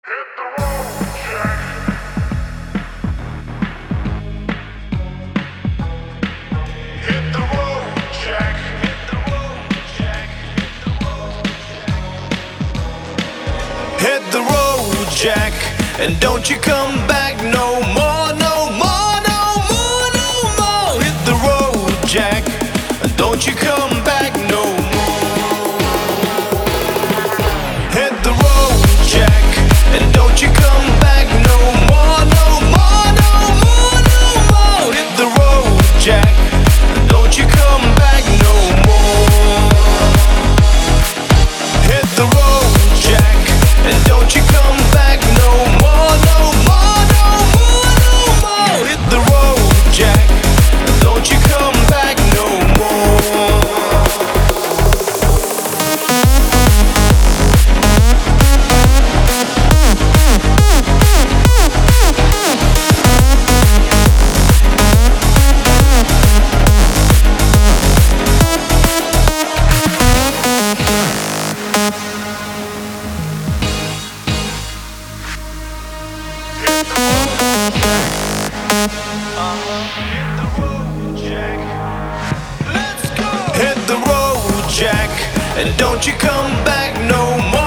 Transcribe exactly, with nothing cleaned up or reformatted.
Hit the road, Jack. Hit the road, Jack. Hit the road, Jack. Hit the road, Jack. And don't you come back no more, no more, no more, no more. Hit the road, Jack. And don't you come back no more. Hit the road, Jack. And don't you come back no more, no more, no more, no more. Hit the road, Jack. And don't you come back no more. Hit the road, Jack. And don't you come back no more, no more, no more, no more. Hit the road, Jack. And don't you come back no more. Hit the road, Jack, and don't you come back no more.